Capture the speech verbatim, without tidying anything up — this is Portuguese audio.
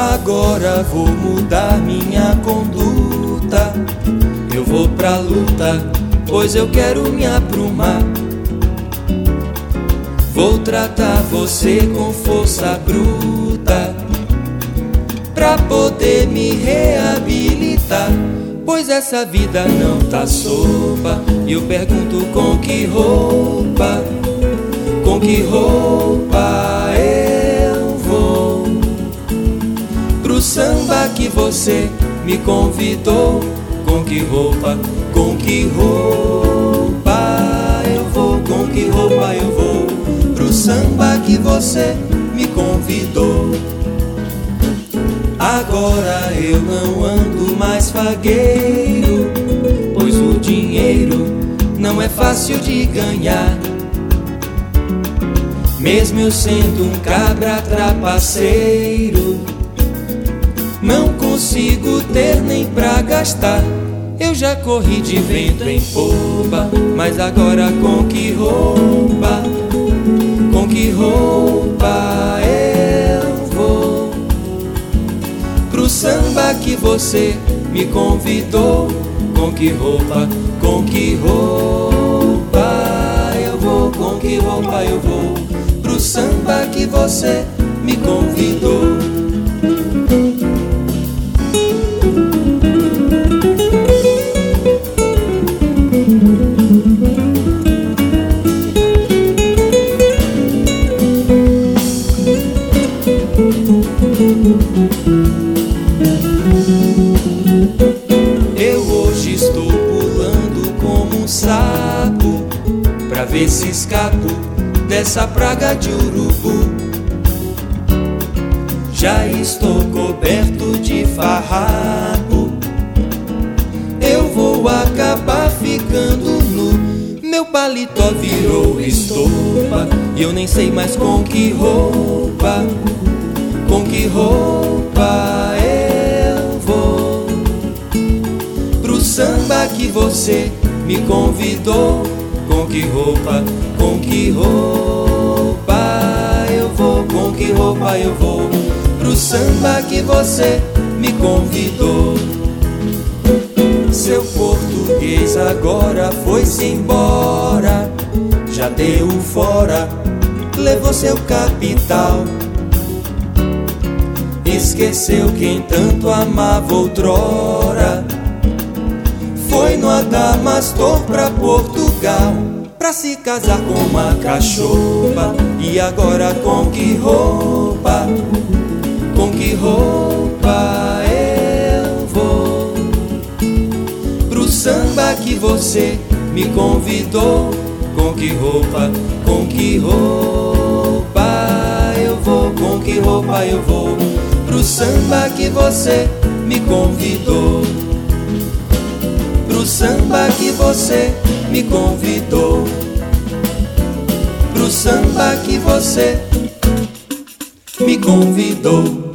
Agora vou mudar minha conduta. Eu vou pra luta, pois eu quero me aprumar. Vou tratar você com força bruta, pra poder me reabilitar. Pois essa vida não tá sopa. E eu pergunto com que roupa, com que roupa eu vou pro samba que você me convidou. Com que roupa, com que roupa eu vou, com que roupa eu vou pro samba que você me convidou. Agora eu não ando mais fagueiro, pois o dinheiro não é fácil de ganhar. Mesmo eu sendo um cabra trapaceiro, não consigo ter nem pra gastar. Eu já corri de vento em popa, mas agora com que roupa, com que roupa eu vou pro samba que você me convidou. Com que roupa, com que roupa eu vou, com que roupa eu vou pro samba que você me convidou. Eu hoje estou pulando como um sapo, pra ver se escapo dessa praga de urubu. Já estou coberto de farrapo, eu vou acabar ficando nu. Meu paletó virou estopa e eu nem sei mais com que roupa, com que roupa eu vou pro samba que você me convidou. Com que roupa, com que roupa eu vou, com que roupa eu vou pro samba que você me convidou. Seu português agora foi-se embora, já deu fora, levou seu capital. Esqueceu quem tanto amava outrora, foi no Adamastor pra Portugal, pra se casar com uma cachorra. E agora com que roupa, com que roupa eu vou pro samba que você me convidou. Com que roupa, com que roupa eu vou, com que roupa eu vou pro samba que você me convidou. Pro samba que você me convidou. Pro samba que você me convidou.